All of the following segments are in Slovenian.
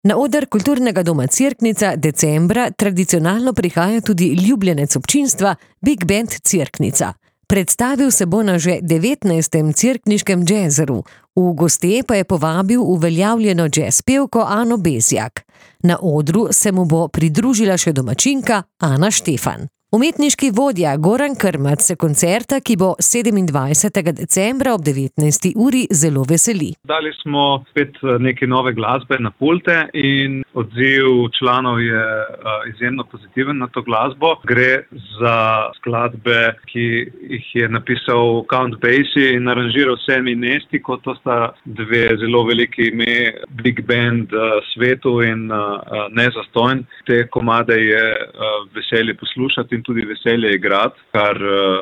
Na oder kulturnega doma Cerknica decembra tradicionalno prihaja tudi ljubljenec občinstva Big Band Cerknica. Predstavil se bo na že 19. cerkniškem džezeru, v goste pa je povabil uveljavljeno džez pevko Ano Bezjak. Na odru se mu bo pridružila še domačinka Ana Štefan. Umetniški vodja Goran Krmac se koncerta, ki bo 27. decembra ob 19. uri, zelo veseli. Dali smo spet neke nove glasbe na pulte in odziv članov je izjemno pozitiven na to glasbo. Gre za skladbe, ki jih je napisal Count Basie in aranžiral Sammy Nestico. To sta dve zelo veliki ime Big Band svetu in nezastojn. Te komade je veselje poslušati in tudi veselje igrati, kar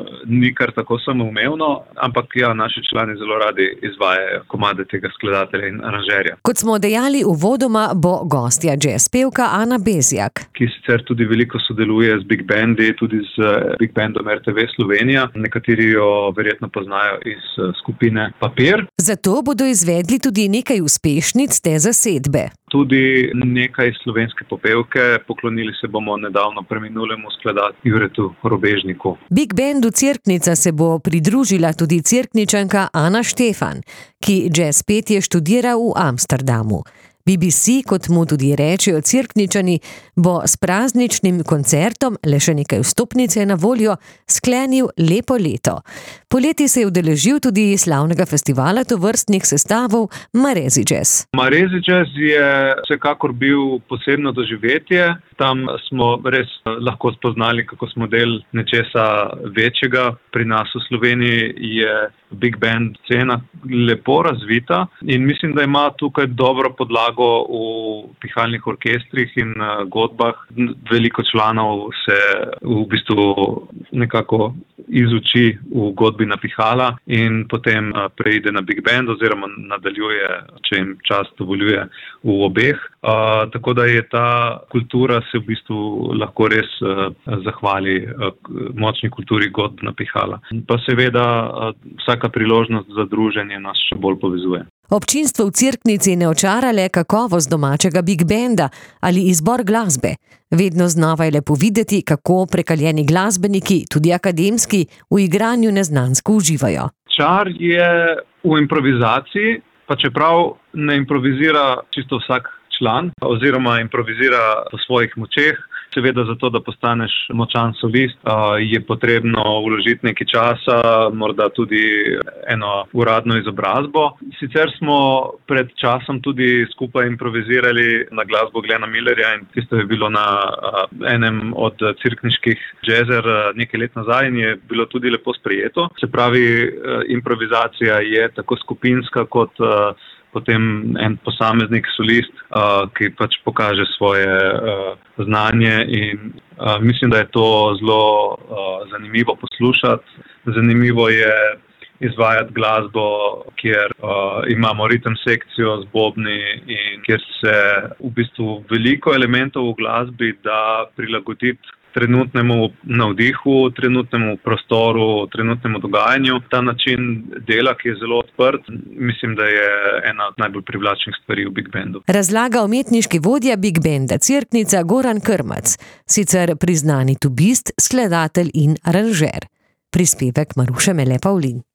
ni kar tako samoumevno, ampak naši člani zelo radi izvajajo komade tega skladatelja in aranžerja. Kot smo dejali uvodoma, bo gostja jazz pevka Ana Bezjak, ki sicer tudi veliko sodeluje z Big Bandi, tudi z Big Bandom RTV Slovenija. Nekateri jo verjetno poznajo iz skupine Papir. Zato bodo izvedli tudi nekaj uspešnic te zasedbe. Tudi nekaj slovenske popevke, poklonili se bomo nedavno preminulemu skladatelju Juretu Robežniku. Big Bandu Cerknica se bo pridružila tudi Cerkničanka Ana Štefan, ki jazz petje študira v Amsterdamu. BBC, kot mu tudi rečejo Cerkničani, bo s prazničnim koncertom, le še nekaj vstopnic je na voljo, sklenil lepo leto. Poleti se je udeležil tudi slavnega festivala tovrstnih sestavov Marezi Jazz. Marezi Jazz je vsekakor bil posebno doživetje. Tam smo res lahko spoznali, kako smo del nečesa večjega. Pri nas v Sloveniji je Big Band scena lepo razvita in mislim, da ima tukaj dobro podlago v pihalnih orkestrih in godbah. Veliko članov se v bistvu nekako izuči v godbi na pihala in potem preide na Big Band oziroma nadaljuje, če jim čas dovoljuje, v obeh. Tako da je ta kultura se v bistvu lahko res zahvali močni kulturi godb na pihala. Pa seveda vsaka priložnost za druženje nas še bolj povezuje. Občinstvo v Cerknici ne očara le kakovost domačega Big Banda ali izbor glasbe. Vedno znova je lepo videti, kako prekaljeni glasbeniki, tudi akademski, v igranju neznansko uživajo. Čar je v improvizaciji, pa čeprav ne improvizira čisto vsak član oziroma improvizira po svojih močeh. Seveda zato, da postaneš močan solist, je potrebno vložiti nekaj časa, morda tudi eno uradno izobrazbo. Sicer smo pred časom tudi skupaj improvizirali na glasbo Glena Millerja in tisto je bilo na enem od cerkniških džezer nekaj let nazaj in je bilo tudi lepo sprejeto. Se pravi, improvizacija je tako skupinska kot potem en posameznik solist, ki pač pokaže svoje znanje in mislim, da je to zelo zanimivo poslušati. Zanimivo je izvajati glasbo, kjer imamo ritem sekcijo z bobni in kjer se v bistvu veliko elementov v glasbi da prilagoditi trenutnemu navdihu, trenutnemu prostoru, trenutnemu dogajanju. Ta način dela, ki je zelo odprt, mislim, da je ena od najbolj privlačnih stvari v Big Bandu. Razlaga umetniški vodja Big Banda Cerknica Goran Krmac, sicer priznani tubist, skladatelj in aranžer. Prispevek Maruše Mele Pavlin.